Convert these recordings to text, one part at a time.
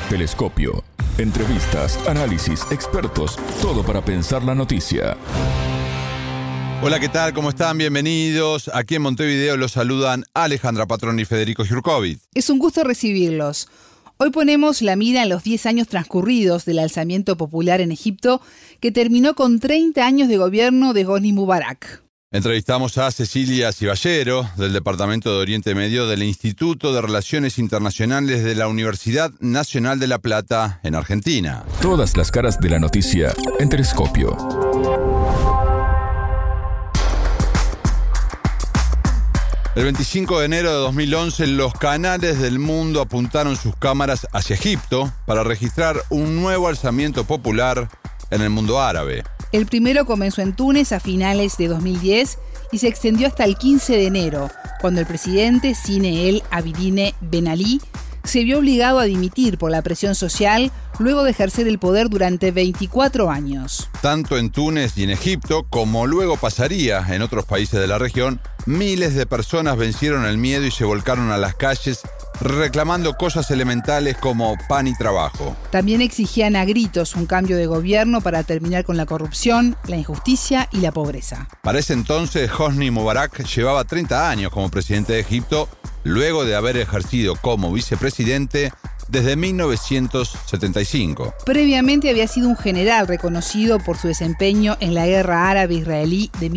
Telescopio. Entrevistas, análisis, expertos, todo para pensar la noticia. Hola, ¿qué tal? ¿Cómo están? Bienvenidos. Aquí en Montevideo los saludan Alejandra Patrón y Federico Jurkovic. Es un gusto recibirlos. Hoy ponemos la mira en los 10 años transcurridos del alzamiento popular en Egipto, que terminó con 30 años de gobierno de Hosni Mubarak. Entrevistamos a Cecilia Ciballero, del Departamento de Oriente Medio del Instituto de Relaciones Internacionales de la Universidad Nacional de La Plata, en Argentina. Todas las caras de la noticia en Telescopio. El 25 de enero de 2011, los canales del mundo apuntaron sus cámaras hacia Egipto para registrar un nuevo alzamiento popular en el mundo árabe. El primero comenzó en Túnez a finales de 2010 y se extendió hasta el 15 de enero, cuando el presidente Zine El Abidine Ben Ali se vio obligado a dimitir por la presión social luego de ejercer el poder durante 24 años. Tanto en Túnez y en Egipto, como luego pasaría en otros países de la región, miles de personas vencieron el miedo y se volcaron a las calles reclamando cosas elementales como pan y trabajo. También exigían a gritos un cambio de gobierno para terminar con la corrupción, la injusticia y la pobreza. Para ese entonces, Hosni Mubarak llevaba 30 años como presidente de Egipto, luego de haber ejercido como vicepresidente desde 1975. Previamente había sido un general reconocido por su desempeño en la guerra árabe-israelí de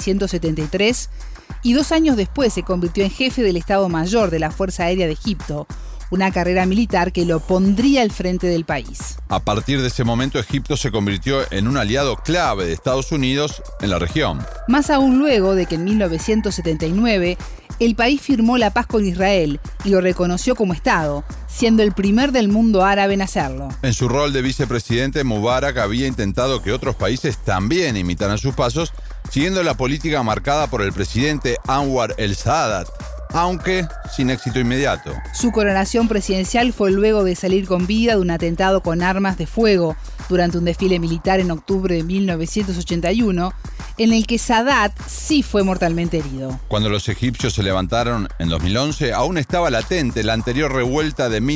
1973 y 2 años después se convirtió en jefe del Estado Mayor de la Fuerza Aérea de Egipto, una carrera militar que lo pondría al frente del país. A partir de ese momento, Egipto se convirtió en un aliado clave de Estados Unidos en la región. Más aún luego de que en 1979 el país firmó la paz con Israel y lo reconoció como Estado, siendo el primer del mundo árabe en hacerlo. En su rol de vicepresidente, Mubarak había intentado que otros países también imitaran sus pasos, siguiendo la política marcada por el presidente Anwar el-Sadat, aunque sin éxito inmediato. Su coronación presidencial fue luego de salir con vida de un atentado con armas de fuego durante un desfile militar en octubre de 1981, en el que Sadat sí fue mortalmente herido. Cuando los egipcios se levantaron en 2011, aún estaba latente la anterior revuelta de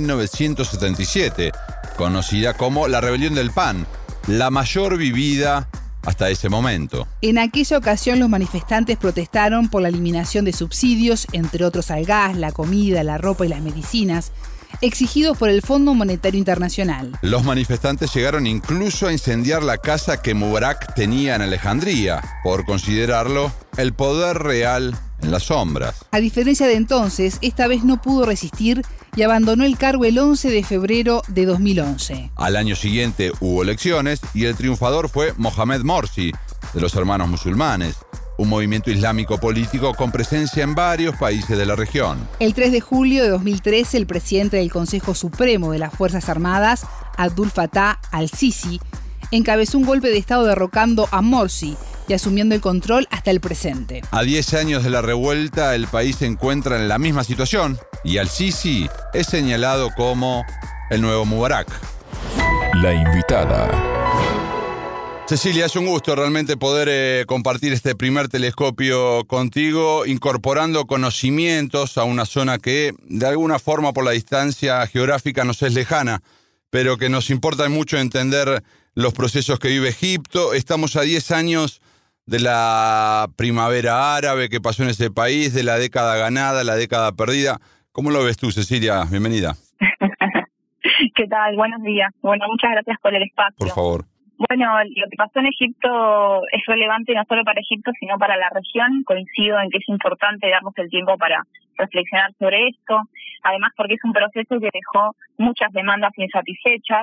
1977, conocida como la Rebelión del Pan, la mayor vivida hasta ese momento. En aquella ocasión los manifestantes protestaron por la eliminación de subsidios, entre otros al gas, la comida, la ropa y las medicinas, exigidos por el Fondo Monetario Internacional. Los manifestantes llegaron incluso a incendiar la casa que Mubarak tenía en Alejandría, por considerarlo el poder real en las sombras. A diferencia de entonces, esta vez no pudo resistir y abandonó el cargo el 11 de febrero de 2011. Al año siguiente hubo elecciones y el triunfador fue Mohamed Morsi, de los Hermanos Musulmanes, un movimiento islámico político con presencia en varios países de la región. El 3 de julio de 2013, el presidente del Consejo Supremo de las Fuerzas Armadas, Abdul Fattah al-Sisi, encabezó un golpe de Estado derrocando a Morsi y asumiendo el control hasta el presente. A 10 años de la revuelta, el país se encuentra en la misma situación y al-Sisi es señalado como el nuevo Mubarak. La invitada. Cecilia, es un gusto realmente poder compartir este primer telescopio contigo, incorporando conocimientos a una zona que de alguna forma por la distancia geográfica nos es lejana, pero que nos importa mucho entender los procesos que vive Egipto. Estamos a 10 años de la primavera árabe que pasó en ese país, de la década ganada, la década perdida. ¿Cómo lo ves tú, Cecilia? Bienvenida. ¿Qué tal? Buenos días. Bueno, muchas gracias por el espacio. Por favor. Bueno, lo que pasó en Egipto es relevante no solo para Egipto, sino para la región. Coincido en que es importante darnos el tiempo para reflexionar sobre esto. Además, porque es un proceso que dejó muchas demandas insatisfechas,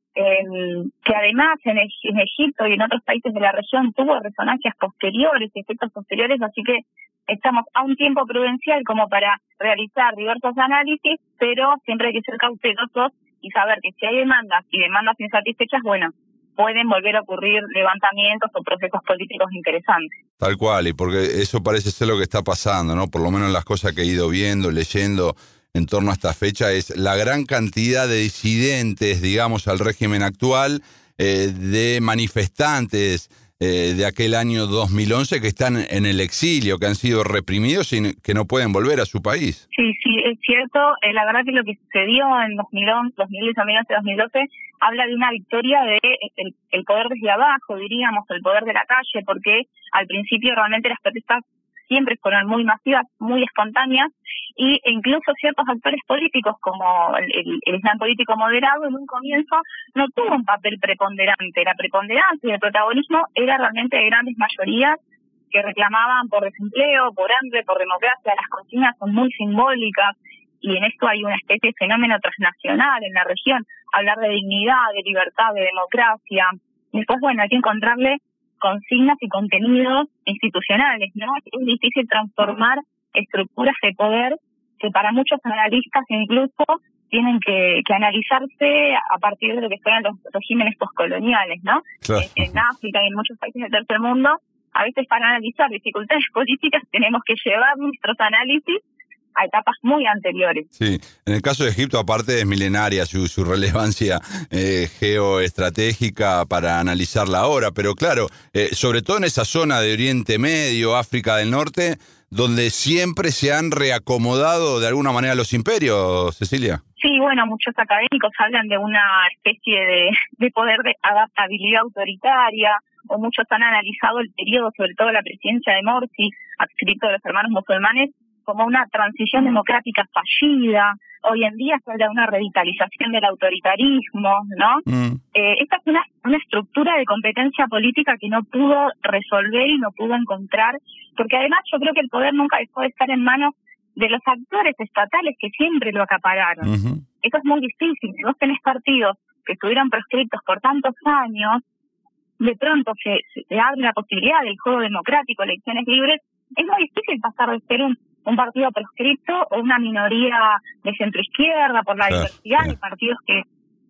que además en Egipto y en otros países de la región tuvo resonancias posteriores, efectos posteriores, así que estamos a un tiempo prudencial como para realizar diversos análisis, pero siempre hay que ser cautelosos y saber que si hay demandas y demandas insatisfechas, bueno, pueden volver a ocurrir levantamientos o procesos políticos interesantes. Tal cual, y porque eso parece ser lo que está pasando, ¿no? Por lo menos las cosas que he ido viendo, leyendo en torno a esta fecha, es la gran cantidad de disidentes, digamos, al régimen actual, de manifestantes de aquel año 2011 que están en el exilio, que han sido reprimidos y que no pueden volver a su país. Sí, es cierto. La verdad que lo que sucedió en 2011, 2012, habla de una victoria de el poder desde abajo, diríamos, el poder de la calle, porque al principio realmente las protestas siempre fueron muy masivas, muy espontáneas, e incluso ciertos actores políticos como el Islam político moderado en un comienzo no tuvo un papel preponderante. La preponderancia y el protagonismo era realmente de grandes mayorías que reclamaban por desempleo, por hambre, por democracia. Las consignas son muy simbólicas y en esto hay una especie de fenómeno transnacional en la región. Hablar de dignidad, de libertad, de democracia. Y después, bueno, hay que encontrarle consignas y contenidos institucionales, ¿no? Es difícil transformar estructuras de poder que para muchos analistas incluso tienen que analizarse a partir de lo que fueron los regímenes postcoloniales, ¿no? Claro. En África y en muchos países del tercer mundo, a veces para analizar dificultades políticas tenemos que llevar nuestros análisis a etapas muy anteriores. Sí, en el caso de Egipto, aparte es milenaria su relevancia geoestratégica para analizarla ahora, pero claro, sobre todo en esa zona de Oriente Medio, África del Norte, donde siempre se han reacomodado de alguna manera los imperios, Cecilia. Sí, bueno, muchos académicos hablan de una especie de poder de adaptabilidad autoritaria, o muchos han analizado el periodo, sobre todo la presidencia de Morsi, adscrito de los hermanos musulmanes, como una transición democrática fallida. Hoy en día se habla de una revitalización del autoritarismo, ¿no? Esta es una estructura de competencia política que no pudo resolver y no pudo encontrar, porque además yo creo que el poder nunca dejó de estar en manos de los actores estatales que siempre lo acapararon. Eso es muy difícil. Si vos tenés partidos que estuvieron proscriptos por tantos años, de pronto se abre la posibilidad del juego democrático, elecciones libres, es muy difícil pasar de ser un partido proscripto o una minoría de centroizquierda por la diversidad de partidos que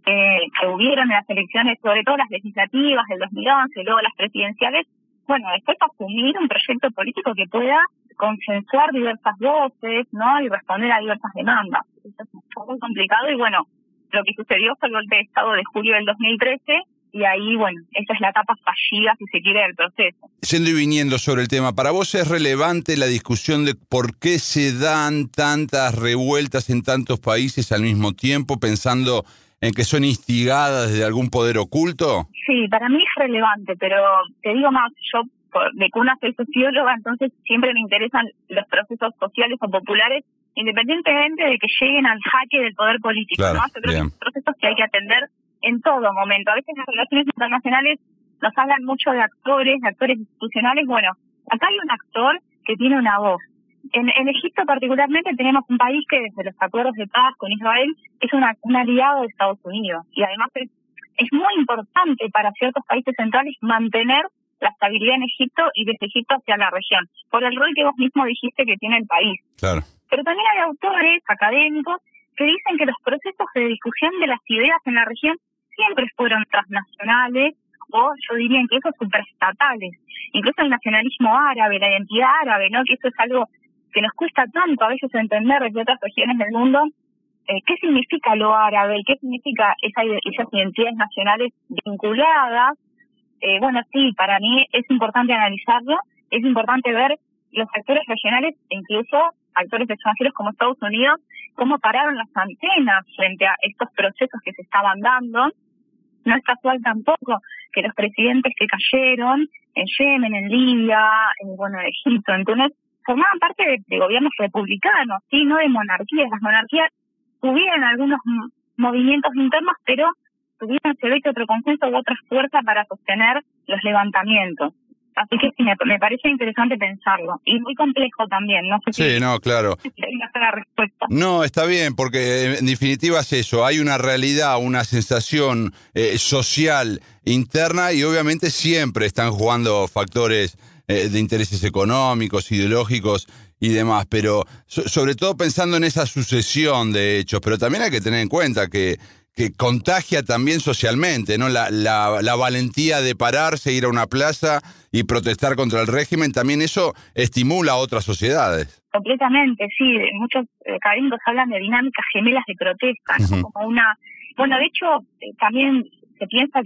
hubieron en las elecciones, sobre todo las legislativas del 2011, luego las presidenciales. Bueno, después asumir un proyecto político que pueda consensuar diversas voces, ¿no? Y responder a diversas demandas. Eso es muy complicado y bueno, lo que sucedió fue el golpe de Estado de julio del 2013 y ahí, bueno, esa es la etapa fallida, si se quiere, del proceso. Yendo y viniendo sobre el tema, ¿para vos es relevante la discusión de por qué se dan tantas revueltas en tantos países al mismo tiempo, pensando en que son instigadas desde algún poder oculto? Sí, para mí es relevante, pero te digo más, yo de cuna soy socióloga, entonces siempre me interesan los procesos sociales o populares, independientemente de que lleguen al jaque del poder político, claro, ¿no? Yo creo que son procesos que hay que atender en todo momento. A veces las relaciones internacionales nos hablan mucho de actores institucionales. Bueno, acá hay un actor que tiene una voz. En Egipto particularmente tenemos un país que desde los acuerdos de paz con Israel es un aliado de Estados Unidos. Y además es muy importante para ciertos países centrales mantener la estabilidad en Egipto y desde Egipto hacia la región, por el rol que vos mismo dijiste que tiene el país. Claro. Pero también hay autores académicos que dicen que los procesos de discusión de las ideas en la región siempre fueron transnacionales o yo diría incluso supraestatales. Incluso el nacionalismo árabe, la identidad árabe, ¿no? Que eso es algo que nos cuesta tanto a veces entender desde otras regiones del mundo. ¿Qué significa lo árabe? ¿Qué significa esas identidades nacionales vinculadas? Bueno, sí, para mí es importante analizarlo, es importante ver los actores regionales e incluso actores extranjeros como Estados Unidos, cómo pararon las antenas frente a estos procesos que se estaban dando. No es casual tampoco que los presidentes que cayeron en Yemen, en Libia, en Egipto, en Túnez, formaban parte de gobiernos republicanos, ¿sí? No de monarquías. Las monarquías tuvieron algunos movimientos internos, pero tuvieron, se ve que otro consenso u otra fuerza para sostener los levantamientos. Así que sí, me parece interesante pensarlo. Y muy complejo también, no sé si... Sí, no, claro. La respuesta. No, está bien, porque en definitiva es eso. Hay una realidad, una sensación social interna y obviamente siempre están jugando factores de intereses económicos, ideológicos y demás, pero sobre todo pensando en esa sucesión de hechos, pero también hay que tener en cuenta que contagia también socialmente, ¿no? La valentía de pararse, ir a una plaza y protestar contra el régimen, también eso estimula a otras sociedades. Completamente, sí. Muchos académicos hablan de dinámicas gemelas de protesta, ¿no? Como una... Bueno, de hecho, también se piensa que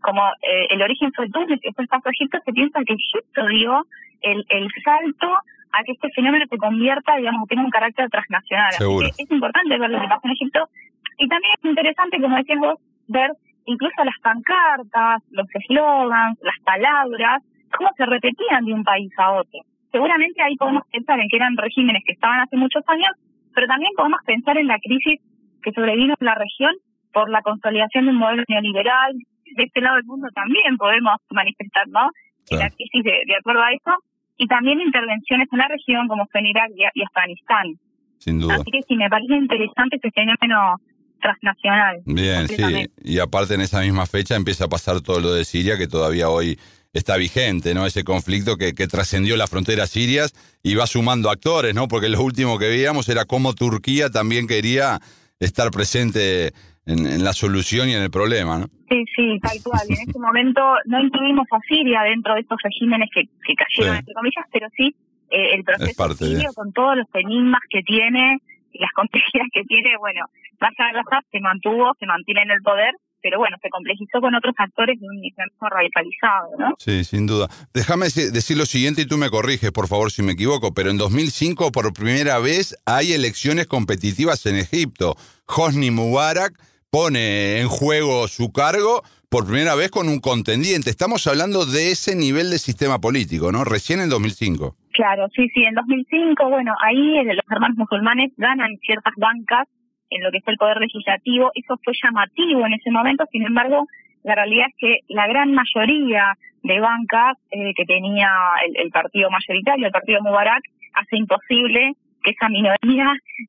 como el origen fue Túnez y después pasó a Egipto, se piensa que Egipto dio el salto a que este fenómeno se convierta, digamos, tenga un carácter transnacional. Seguro. Así que es importante ver lo que pasó en Egipto. Y también es interesante, como decías vos, ver incluso las pancartas, los eslogans, las palabras, cómo se repetían de un país a otro. Seguramente ahí podemos pensar en que eran regímenes que estaban hace muchos años, pero también podemos pensar en la crisis que sobrevino en la región por la consolidación de un modelo neoliberal. De este lado del mundo también podemos manifestar, ¿no? Claro. La crisis de acuerdo a eso, y también intervenciones en la región como fue en Irak y Afganistán. Sin duda. Así que sí, me parece interesante ese fenómeno transnacional. Bien, sí. Y aparte en esa misma fecha empieza a pasar todo lo de Siria, que todavía hoy está vigente, ¿no? Ese conflicto que trascendió las fronteras sirias y va sumando actores, ¿no? Porque lo último que veíamos era cómo Turquía también quería estar presente en la solución y en el problema, ¿no? Sí, tal cual. En ese momento no incluimos a Siria dentro de estos regímenes que cayeron, entre comillas, pero sí el proceso sirio con todos los enigmas que tiene y las complejidades que tiene, bueno, Bashar al-Assad se mantiene en el poder, pero bueno, se complejizó con otros actores de un islamismo radicalizado, ¿no? Sí, sin duda. Déjame decir lo siguiente y tú me corriges, por favor, si me equivoco, pero en 2005 por primera vez hay elecciones competitivas en Egipto. Hosni Mubarak pone en juego su cargo por primera vez con un contendiente. Estamos hablando de ese nivel de sistema político, ¿no? Recién en 2005. Claro, sí, en 2005, bueno, ahí los hermanos musulmanes ganan ciertas bancas en lo que es el poder legislativo. Eso fue llamativo en ese momento, sin embargo, la realidad es que la gran mayoría de bancas que tenía el partido mayoritario, el partido Mubarak, hace imposible que esa minoría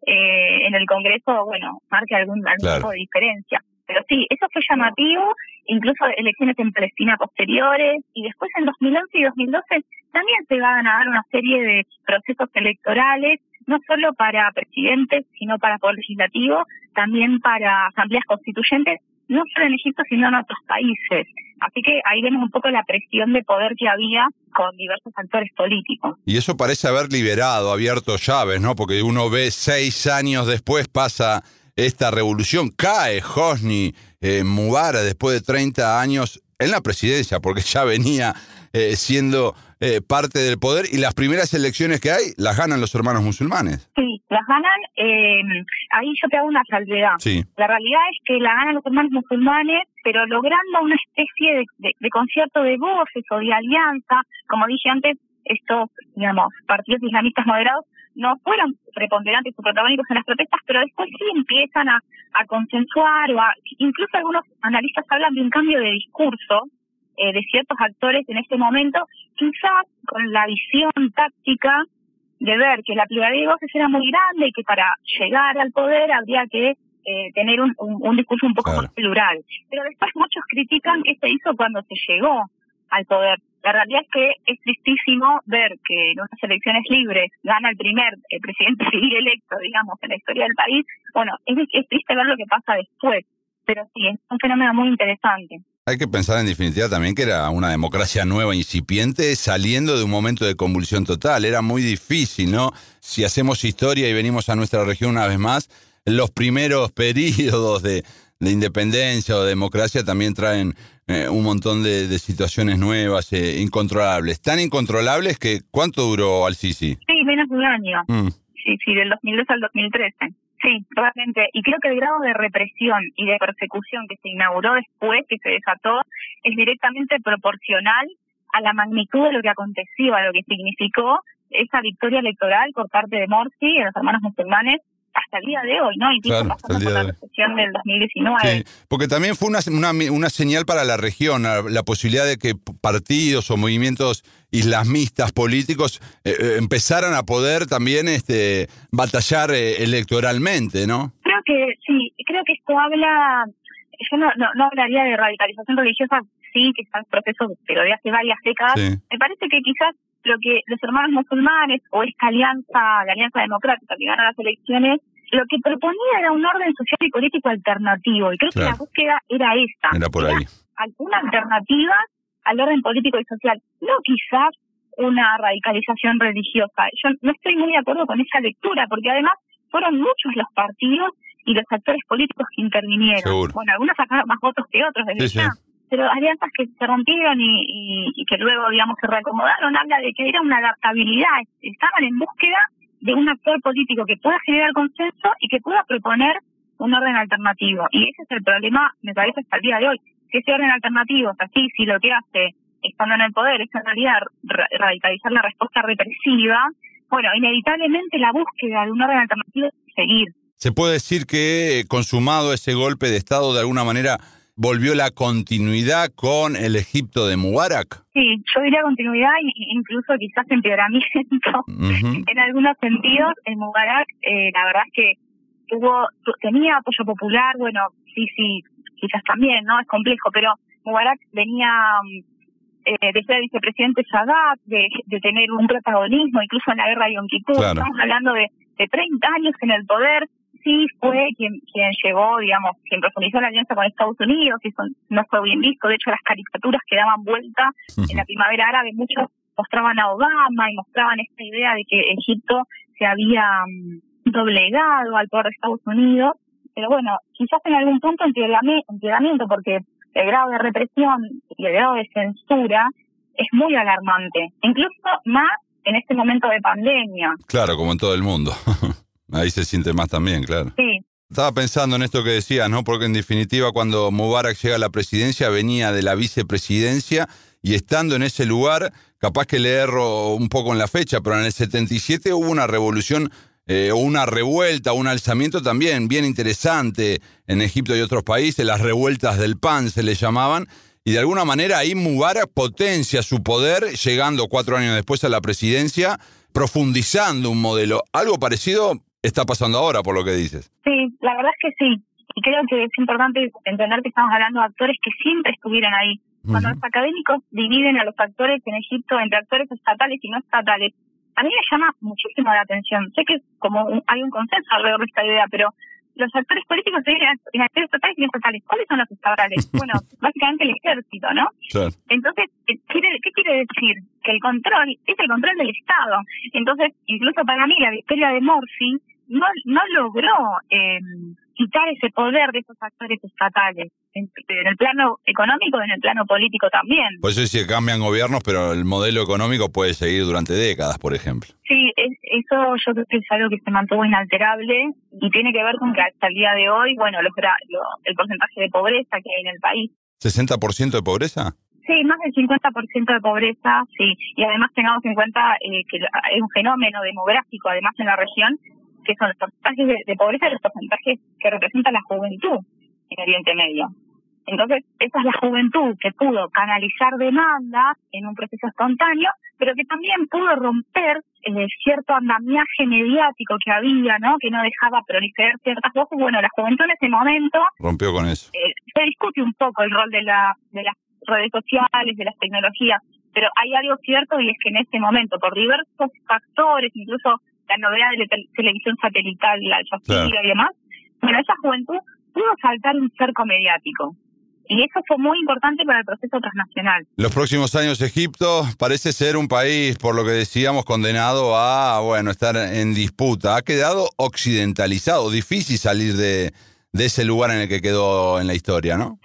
en el Congreso, bueno, marque algún tipo de diferencia. Pero sí, eso fue llamativo, incluso elecciones en Palestina posteriores, y después en 2011 y 2012 también se van a dar una serie de procesos electorales, no solo para presidentes, sino para poder legislativo, también para asambleas constituyentes, no solo en Egipto, sino en otros países. Así que ahí vemos un poco la presión de poder que había con diversos actores políticos. Y eso parece haber abierto llaves, ¿no? Porque uno ve 6 años después pasa esta revolución, cae Hosni Mubarak después de 30 años en la presidencia, porque ya venía siendo parte del poder, y las primeras elecciones que hay las ganan los hermanos musulmanes. Sí, las ganan, ahí yo te hago una salvedad. Sí. La realidad es que la ganan los hermanos musulmanes, pero logrando una especie de concierto de voces o de alianza. Como dije antes, estos, digamos, partidos islamistas moderados no fueron preponderantes o protagónicos en las protestas, pero después sí empiezan a consensuar, incluso algunos analistas hablan de un cambio de discurso de ciertos actores en este momento, quizás con la visión táctica de ver que la pluralidad de voces era muy grande y que para llegar al poder habría que tener un discurso un poco más plural. Pero después muchos critican qué se hizo cuando se llegó al poder. La realidad es que es tristísimo ver que en unas elecciones libres gana el primer presidente civil electo, digamos, en la historia del país. Bueno, es triste ver lo que pasa después, pero sí, es un fenómeno muy interesante. Hay que pensar en definitiva también que era una democracia nueva, incipiente, saliendo de un momento de convulsión total. Era muy difícil, ¿no? Si hacemos historia y venimos a nuestra región una vez más, los primeros periodos de independencia o democracia también traen un montón de situaciones nuevas, incontrolables. Tan incontrolables que ¿cuánto duró Al-Sisi? Sí, menos de un año. Sí, del 2002 al 2013. Sí, realmente. Y creo que el grado de represión y de persecución que se inauguró después, que se desató, es directamente proporcional a la magnitud de lo que aconteció, a lo que significó esa victoria electoral por parte de Morsi y de los hermanos musulmanes hasta el día de hoy, ¿no? Incluso pasando por la recesión del 2019. Sí, porque también fue una señal para la región, la posibilidad de que partidos o movimientos islamistas políticos empezaran a poder también batallar electoralmente, ¿no? Creo que esto habla, yo no hablaría de radicalización religiosa, sí, que está en proceso, pero de hace varias décadas. Sí. Me parece que quizás lo que los hermanos musulmanes o esta alianza, la Alianza Democrática que gana las elecciones, lo que proponía era un orden social y político alternativo, y creo que la búsqueda era esta. Era por ahí. Alguna alternativa al orden político y social, no quizás una radicalización religiosa. Yo no estoy muy de acuerdo con esa lectura, porque además fueron muchos los partidos y los actores políticos que intervinieron. Seguro. Bueno, algunos sacaron más votos que otros desde ya. pero alianzas que se rompieron y que luego, digamos, se reacomodaron, habla de que era una adaptabilidad, estaban en búsqueda de un actor político que pueda generar consenso y que pueda proponer un orden alternativo. Y ese es el problema, me parece, hasta el día de hoy. Si ese orden alternativo es así, si lo que hace estando en el poder es en realidad radicalizar la respuesta represiva, bueno, inevitablemente la búsqueda de un orden alternativo es seguir. ¿Se puede decir que, consumado ese golpe de Estado, de alguna manera volvió la continuidad con el Egipto de Mubarak? Sí, yo diría continuidad e incluso quizás empeoramiento. En algunos sentidos. En Mubarak, la verdad es que tenía apoyo popular, bueno, sí, quizás también, ¿no? Es complejo, pero Mubarak venía de ser vicepresidente Sadat, de tener un protagonismo, incluso en la guerra de Yom Kippur. Claro. Estamos hablando de 30 años en el poder. Sí, fue quien llegó, digamos, quien profundizó la alianza con Estados Unidos, y eso no fue bien visto. De hecho, las caricaturas que daban vuelta en la primavera árabe, muchos mostraban a Obama y mostraban esta idea de que Egipto se había doblegado al poder de Estados Unidos. Pero bueno, quizás en algún punto empeoramiento, porque el grado de represión y el grado de censura es muy alarmante, incluso más en este momento de pandemia. Claro, como en todo el mundo. Ahí se siente más también, claro. Sí. Estaba pensando en esto que decías, ¿no? Porque en definitiva cuando Mubarak llega a la presidencia venía de la vicepresidencia y estando en ese lugar, capaz que le erro un poco en la fecha, pero en el 77 hubo una revolución o una revuelta, un alzamiento también bien interesante en Egipto y otros países, las revueltas del PAN se le llamaban, y de alguna manera ahí Mubarak potencia su poder, llegando 4 años después a la presidencia, profundizando un modelo. Algo parecido está pasando ahora, por lo que dices. Sí, la verdad es que sí. Y creo que es importante entender que estamos hablando de actores que siempre estuvieron ahí. Cuando los académicos dividen a los actores en Egipto entre actores estatales y no estatales, a mí me llama muchísimo la atención. Sé que hay un consenso alrededor de esta idea, pero los actores políticos se dividen en actores estatales y no estatales. ¿Cuáles son los estatales? Bueno, básicamente el ejército, ¿no? Claro. Entonces, ¿qué quiere decir? Que el control es el control del Estado. Entonces, incluso para mí, la victoria de Morsi no logró quitar ese poder de esos actores estatales, en el plano económico y en el plano político también. Pues eso sí, cambian gobiernos, pero el modelo económico puede seguir durante décadas, por ejemplo. Sí, eso yo creo que es algo que se mantuvo inalterable y tiene que ver con que hasta el día de hoy, bueno, el porcentaje de pobreza que hay en el país. ¿60% de pobreza? Sí, más del 50% de pobreza, sí. Y además tengamos en cuenta que hay un fenómeno demográfico, además en la región, que son los porcentajes de pobreza y los porcentajes que representan la juventud en Oriente Medio. Entonces, esa es la juventud que pudo canalizar demanda en un proceso espontáneo, pero que también pudo romper cierto andamiaje mediático que había, ¿no? Que no dejaba proliferar ciertas voces. Bueno, la juventud en ese momento rompió con eso. Se discute un poco el rol de las redes sociales, de las tecnologías, pero hay algo cierto y es que en ese momento, por diversos factores, incluso la novedad de la televisión satelital, la Al Jazeera y demás, bueno, esa juventud pudo saltar un cerco mediático. Y eso fue muy importante para el proceso transnacional. Los próximos años Egipto parece ser un país, por lo que decíamos, condenado a, estar en disputa. Ha quedado occidentalizado, difícil salir de ese lugar en el que quedó en la historia, ¿no?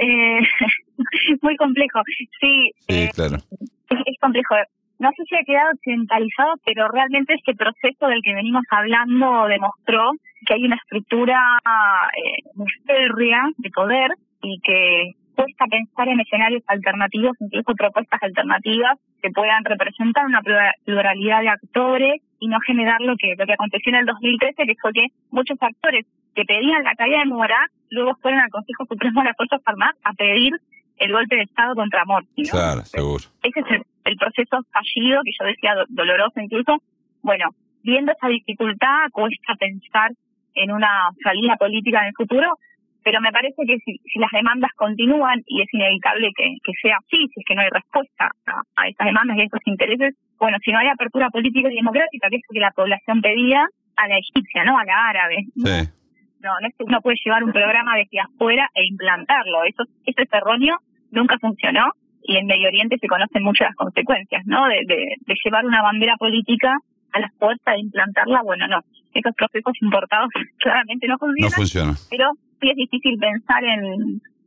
Muy complejo, sí. Claro. Es complejo. No sé si ha quedado occidentalizado, pero realmente este proceso del que venimos hablando demostró que hay una estructura muy férrea de poder y que cuesta pensar en escenarios alternativos, incluso propuestas alternativas que puedan representar una pluralidad de actores y no generar lo que aconteció en el 2013, que fue que muchos actores que pedían la caída de Mubarak luego fueron al Consejo Supremo de las Fuerzas Armadas a pedir el golpe de Estado contra Morsi, ¿no? Claro, seguro. Ese es el proceso fallido que yo decía doloroso incluso. Bueno, viendo esa dificultad cuesta pensar en una salida política en el futuro, pero me parece que si las demandas continúan y es inevitable que sea así, si es que no hay respuesta a esas demandas y a esos intereses, bueno, si no hay apertura política y democrática, que es lo que la población pedía, a la egipcia, ¿no? A la árabe. Sí. No es que uno puede llevar un programa desde afuera e implantarlo. Eso es erróneo, nunca funcionó, y en Medio Oriente se conocen mucho las consecuencias, ¿no? De llevar una bandera política a la fuerza, de implantarla, bueno, no. Esos procesos importados claramente no funcionan. No funciona. Pero sí es difícil pensar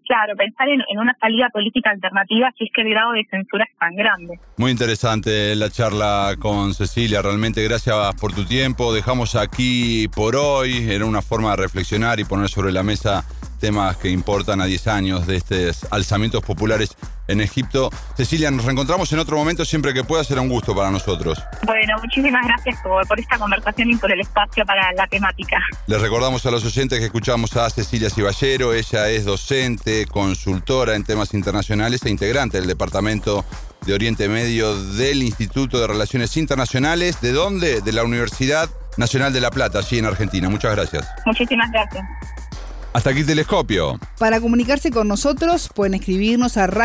Claro, pensar en una salida política alternativa si es que el grado de censura es tan grande. Muy interesante la charla con Cecilia, realmente gracias por tu tiempo. Dejamos aquí por hoy, era una forma de reflexionar y poner sobre la mesa temas que importan a 10 años de estos alzamientos populares en Egipto. Cecilia, nos reencontramos en otro momento, siempre que pueda, será un gusto para nosotros. Bueno, muchísimas gracias por esta conversación y por el espacio para la temática. Les recordamos a los oyentes que escuchamos a Cecilia Ciballero. Ella es docente, consultora en temas internacionales e integrante del Departamento de Oriente Medio del Instituto de Relaciones Internacionales. ¿De dónde? De la Universidad Nacional de La Plata, allí en Argentina. Muchas gracias. Muchísimas gracias. Hasta aquí Telescopio. Para comunicarse con nosotros pueden escribirnos a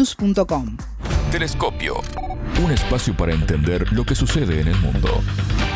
radio.mundo@sputniknews.com. Telescopio. Un espacio para entender lo que sucede en el mundo.